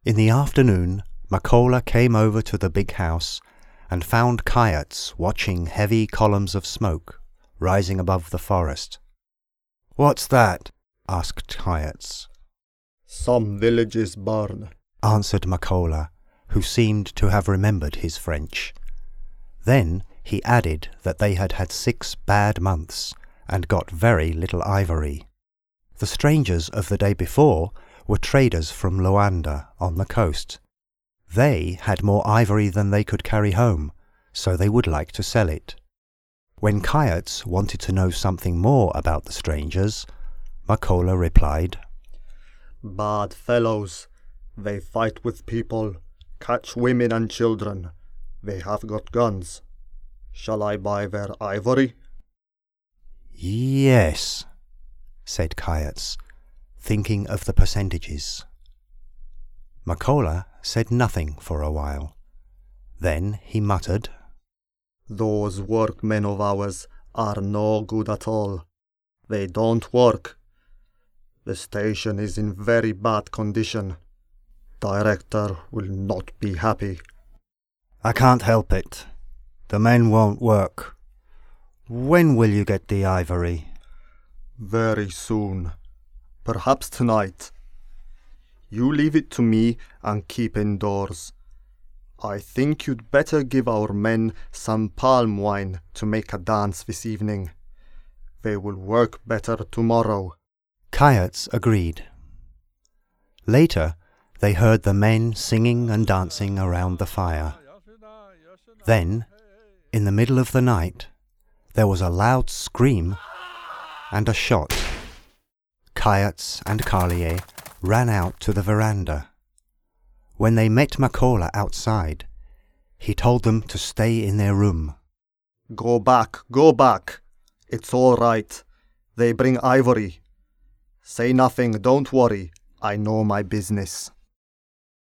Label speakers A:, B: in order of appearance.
A: In the afternoon, Makola came over to the big house and found Kayarts watching heavy columns of smoke rising above the forest. "What's that?" asked Kayarts.
B: "Some villages burn,"
A: answered Makola, who seemed to have remembered his French. Then he added that they had had 6 bad months and got very little ivory. The strangers of the day before were traders from Luanda on the coast. They had more ivory than they could carry home, so they would like to sell it. When Kayarts wanted to know something more about the strangers, Makola replied,
B: "Bad fellows. They fight with people, catch women and children. They have got guns. Shall I buy their ivory?"
A: "Yes," said Kayarts, thinking of the percentages. Makola said nothing for a while. Then he muttered,
B: "Those workmen of ours are no good at all. They don't work. The station is in very bad condition. Director will not be happy."
A: "I can't help it. The men won't work. When will you get the ivory?"
B: "Very soon. Perhaps tonight. You leave it to me and keep indoors. I think you'd better give our men some palm wine to make a dance this evening. They will work better tomorrow."
A: Kayarts agreed. Later, they heard the men singing and dancing around the fire. Then, in the middle of the night, there was a loud scream and a shot. Kayarts and Carlier ran out to the veranda. When they met Makola outside, he told them to stay in their room.
B: Go back. It's all right. They bring ivory. Say nothing, don't worry. I know my business."